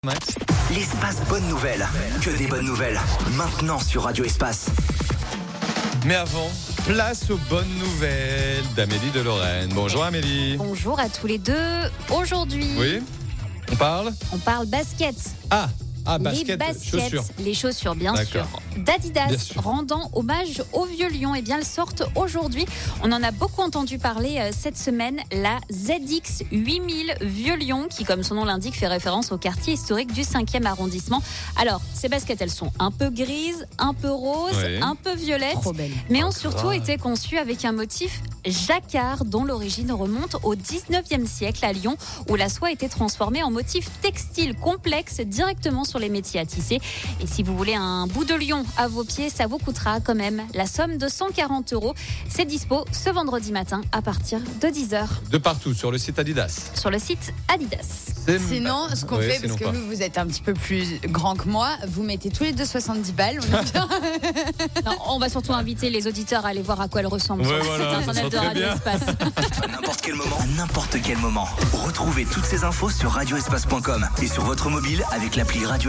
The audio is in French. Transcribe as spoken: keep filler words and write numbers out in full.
Max. L'espace bonne nouvelle, que des bonnes nouvelles, maintenant sur Radio Espace. Mais avant, place aux bonnes nouvelles d'Amélie de Lorraine. Bonjour Amélie. Bonjour à tous les deux. Aujourd'hui, Oui, on parle on parle basket. Ah, ah basket, les baskets, chaussures. les chaussures, bien D'accord. sûr. D'Adidas, Bien sûr. rendant hommage aux Vieux Lions. Eh bien, elles sortent aujourd'hui. On en a beaucoup entendu parler euh, cette semaine. La Z X huit mille Vieux Lions, qui, comme son nom l'indique, fait référence au quartier historique du cinquième arrondissement. Alors, ces baskets, elles sont un peu grises, un peu roses, Oui. un peu violettes, Trop belle. mais Oh, ont surtout grave. été conçues avec un motif jacquard, dont l'origine remonte au dix-neuvième siècle à Lyon, où la soie a été transformée en motif textile complexe directement sur les métiers à tisser. Et si vous voulez un bout de lion à vos pieds, ça vous coûtera quand même la somme de cent quarante euros. C'est dispo ce vendredi matin à partir de dix heures De partout sur le site Adidas. sur le site Adidas. C'est- Sinon, ce qu'on Oui, fait, sinon parce que pas. vous, vous êtes un petit peu plus grand que moi, vous mettez tous les deux soixante-dix balles. On est bien. Non, on va surtout inviter les auditeurs à aller voir à quoi elles ressemblent Ouais, sur le voilà, site ça internet sera de très Radio bien. Espace. À n'importe quel moment, à n'importe quel moment. Retrouvez toutes ces infos sur radio espace point com et sur votre mobile avec l'appli Radio